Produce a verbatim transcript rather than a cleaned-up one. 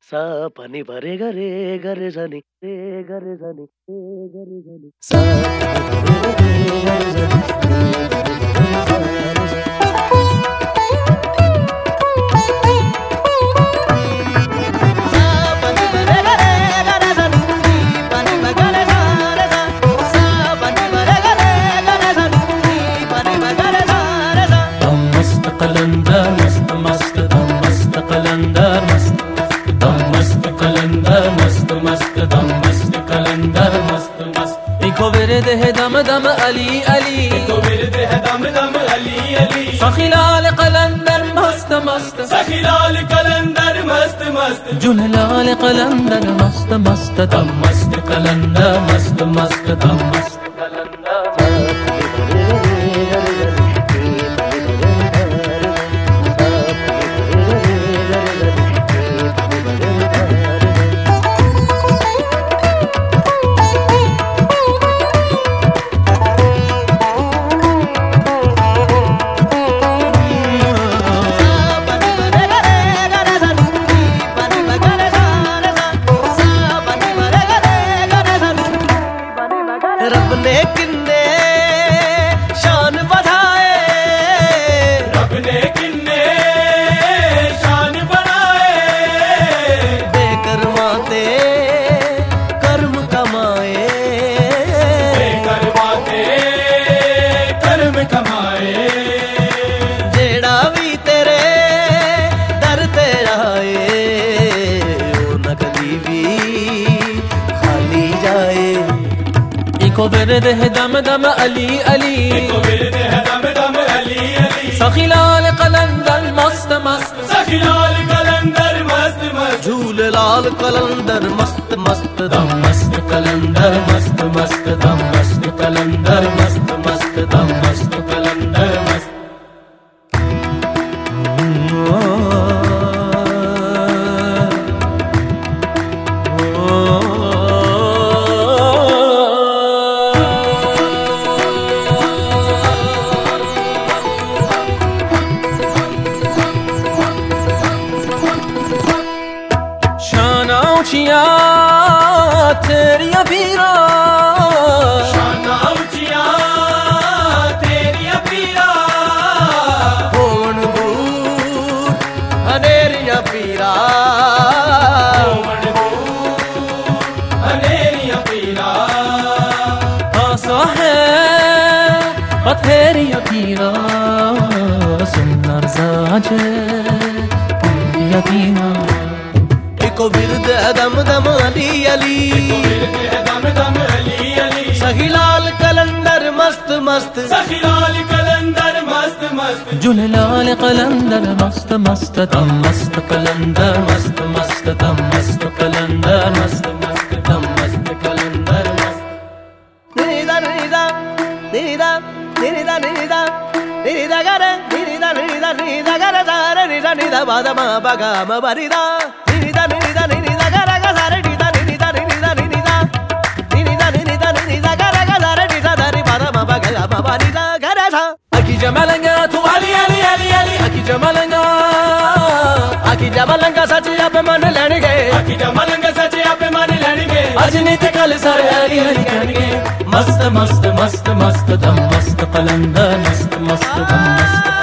सा पनि भरे गरे गरे जनी रे गरे जनी रे गरे जनी सा पनि भरे गरे दम दम अली अली तो विरदे है दम दम अली अली सखीलाल कलंदर मस्त मस्त सखीलाल कलंदर मस्त मस्त जुललाल कलंदर मस्त मस्त दम मस्त कलंदर मस्त मस्त दम मस्त को विरद है दम दम अली अली को विरद है दम दम अली अली सखीलाल कलंदर मस्त मस्त सखीलाल कलंदर मस्त मस्त झूललाल कलंदर मस्त मस्त दम मस्त कलंदर मस्त मस्त दम मस्त कलंदर मस्त मस्त दम मस्त कलंदर मस्त ऊंचिया तेरिया पीरा शाना ऊंचिया तेरिया पीरा होवन दूर अनेरिया पीरा होवन दूर अनेरिया पीरा आसा है पथेरिया पीरा सुंदर साजे तेरिया पीरा को विरद है दम दम अली अली को विरद है दम दम अली अली सखीलाल कलंदर मस्त मस्त सखीलाल कलंदर मस्त मस्त जुललाल कलंदर मस्त मस्त दम मस्त कलंदर मस्त मस्त दम मस्त कलंदर मस्त मस्त दम मस्त कलंदर मस्त निदा निदा निदा निदा निदा निदा गरे निदा निदा निदा गरे दारे निदा निदा बादा मा बगा मा बरिदा निदा निदा निदा गरे गा सारे निदा निदा निदा निदा निदा निदा निदा गरे गा सारे निदा दारी बादा मा बगा मा बरिदा गरे था अकी जमलंगा तू अली अली अली अली अकी जमलंगा अकी जमलंगा सचिया पे मन लेणगे अकी जमलंगा सचिया पे मन लेणगे अजनीत कल सारे अली अली कहणगे मस्त मस्त मस्त मस्त दम मस्त कलंदर मस्त मस्त दम मस्त